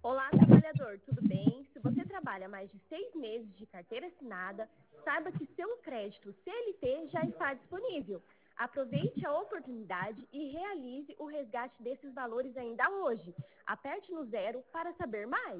Olá, trabalhador, tudo bem? Se você trabalha mais de 6 meses de carteira assinada, saiba que seu crédito CLT já está disponível. Aproveite a oportunidade e realize o resgate desses valores ainda hoje. Aperte no zero para saber mais.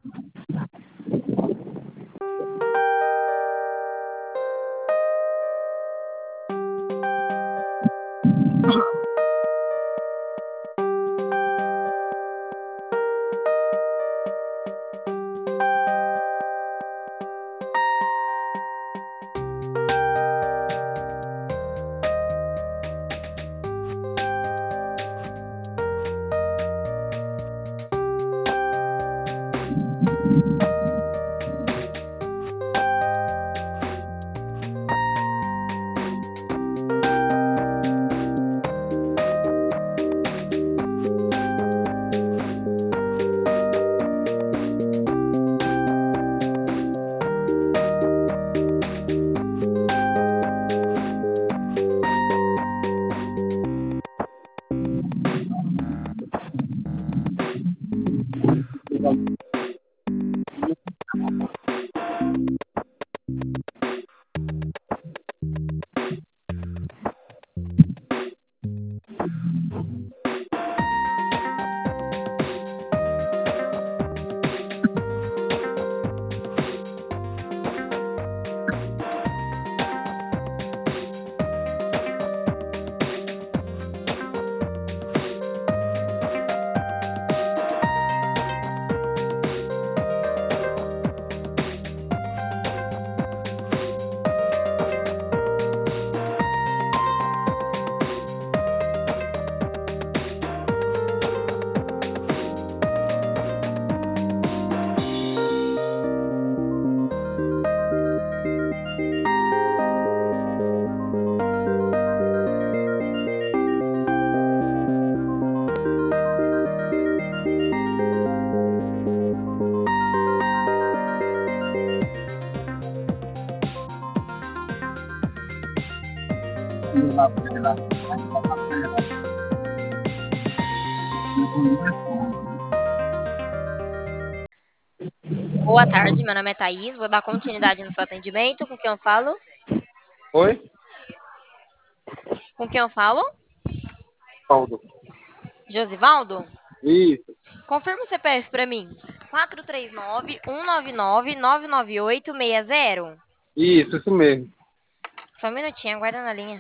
Boa tarde, meu nome é Thaís, vou dar continuidade no seu atendimento. Com quem eu falo? Oi? Com quem eu falo? Paulo. Josivaldo? Isso, Confirma o CPF para mim. 439-199-99860. isso mesmo. Só um minutinho, aguarda na linha.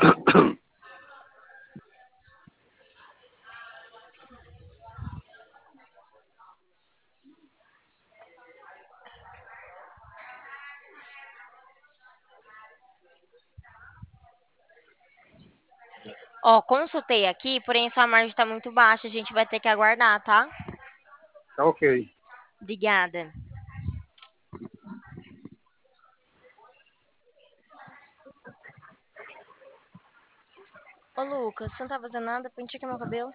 Ó, consultei aqui, porém sua margem está muito baixa, a gente vai ter que aguardar, tá? Tá ok. Obrigada. Ô, Lucas, você não tá fazendo nada? Penteia aqui meu cabelo.